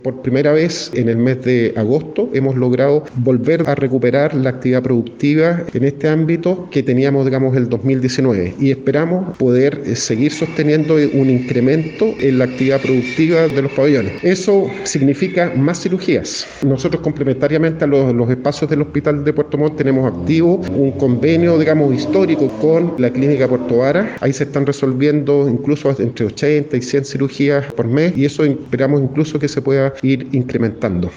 Por primera vez en el mes de agosto hemos logrado volver a recuperar la actividad productiva en este ámbito que teníamos, el 2019, y esperamos poder seguir sosteniendo un incremento en la actividad productiva de los pabellones. Eso significa más cirugías. Nosotros, complementariamente a los espacios del Hospital de Puerto Montt, tenemos activo un convenio, histórico con la Clínica Puerto Vara. Ahí se están resolviendo incluso entre 80 y 100 cirugías por mes, y eso esperamos incluso que se pueda ir incrementando.